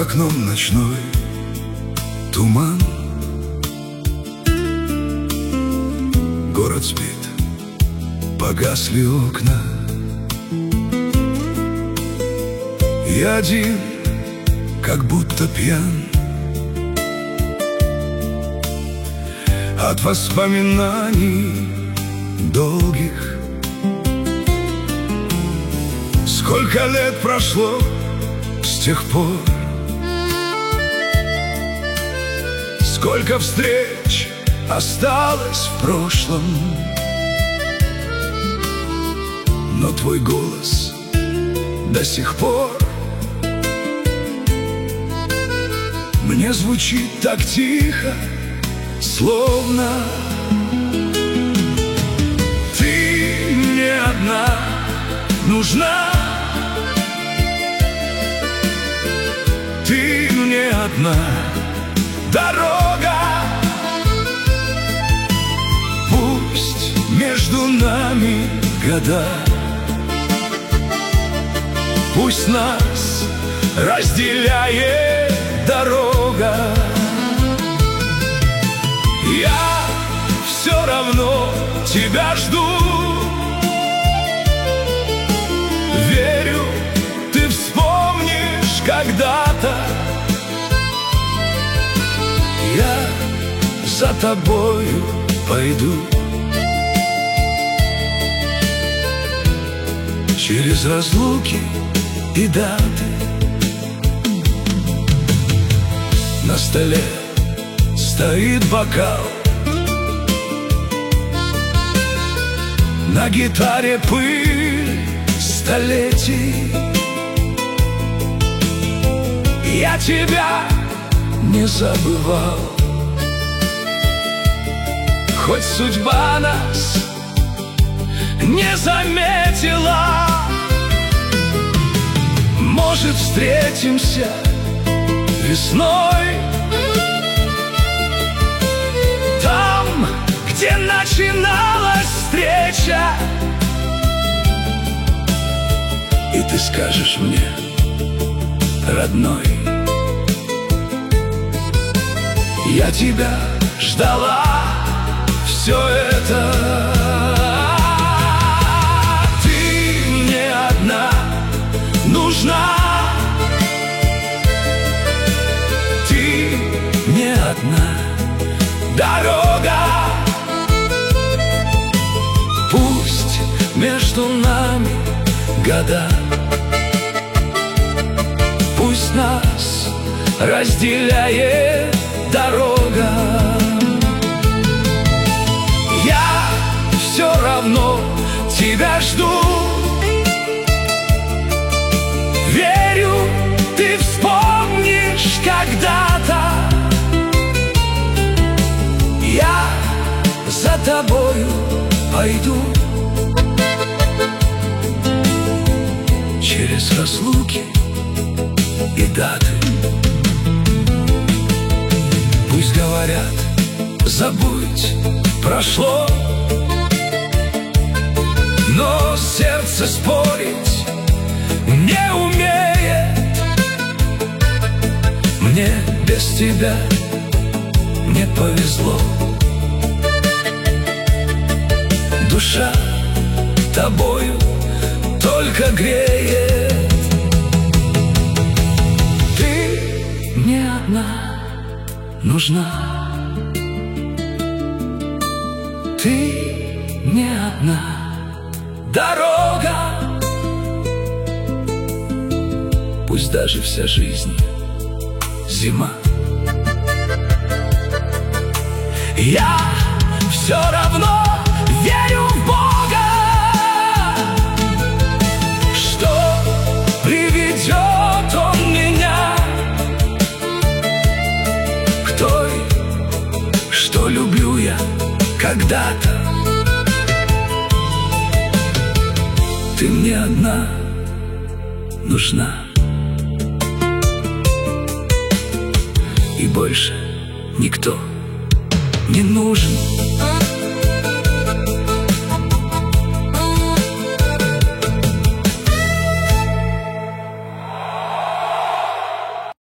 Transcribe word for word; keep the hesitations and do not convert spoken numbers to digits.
окном ночной туман. Город спит, погасли окна. Я один, как будто пьян от воспоминаний долгих. Сколько лет прошло с тех пор, сколько встреч осталось в прошлом, но твой голос до сих пор мне звучит так тихо, словно ты мне одна нужна. Ты мне одна дорога. Пусть между нами года, пусть нас разделяет дорога. Я все равно тебя жду. Верю, ты вспомнишь когда-то. Я за тобою пойду через разлуки и даты. На столе стоит бокал, на гитаре пыль столетий. Я тебя не забывал, хоть судьба нас не заметила. Может, встретимся весной, там, где начиналась встреча, и ты скажешь мне, родной, я тебя ждала все это. Ты мне одна нужна. Ты мне одна дорога. Пусть между нами года, пусть нас разделяет дорога. Я все равно тебя жду. Верю, ты вспомнишь когда-то. Я за тобою пойду через разлуки и даты. Пусть говорят, забудь, прошло, но сердце спорить не умеет. Мне без тебя не повезло. Душа тобою только греет. Ты мне одна нужна. Ты мне одна дорога. Пусть даже вся жизнь зима, я все равно верю в Бога, что приведет Он меня к той, что люблю я когда-то. Ты мне одна нужна, и больше никто не нужен.